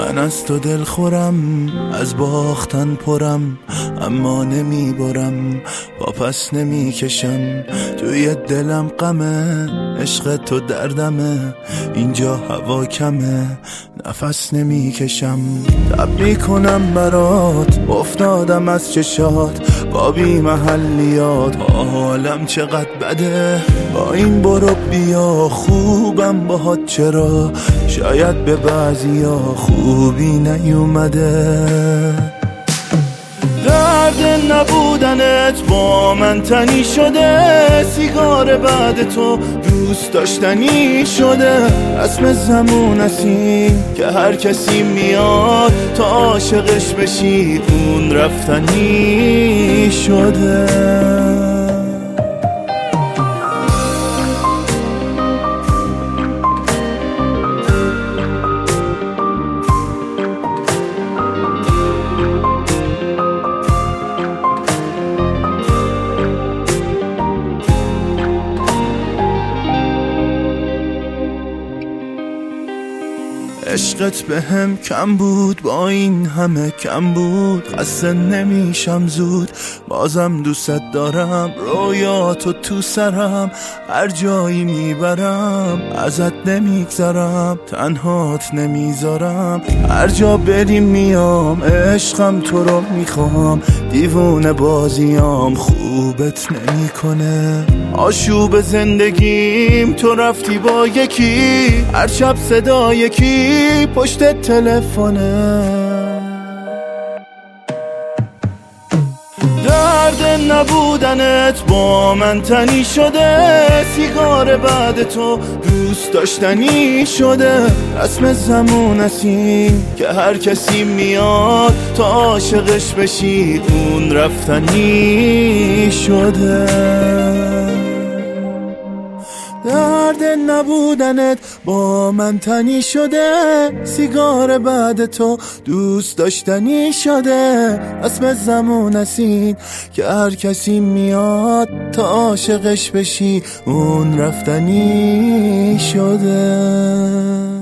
من از تو دل خورم، از باختن پرم، اما نمیبرم، پاپس نمیکشم. توی دلم غمه، عشق تو دردمه، اینجا هوا کمه، نفس نمیکشم. تب میکنم برات، افتادم از چشات، با بی محلیات، حالم چقدر بده. با این برو بیا، خوبم باهات چرا؟ شاید به بعضیا خوبی نیومده. درد نبودنت با من تنی شده، سیگار بعد تو دوست داشتنی شده. رسم زمون هستیم که هر کسی میاد تا عاشقش بشی، اون رفتنی شده. عشقت به هم کم بود، با این همه کم بود. خسته نمیشم زود، بازم دوست دارم. رویاتو تو سرم، هر جایی میبرم، ازت نمیگذرم، تنهات نمیذارم. هر جا بریم میام، عشقم تو رو میخوام. دیوونه بازیام خوبت نمیکنه. آشوب زندگیم تو رفتی با یکی، هر شب صدا یکی پشت تلفنه. درد نبودنت با من تنی شده، سیگار بعد تو دوست داشتنی شده. رسم زمون هستیم که هر کسی میاد تا عاشقش بشی، اون رفتنی شده. درد نبودنت با من تنی شده، سیگار بعد تو دوست داشتنی شده. اسم زمون هستین که هر کسی میاد تا عاشقش بشی، اون رفتنی شده.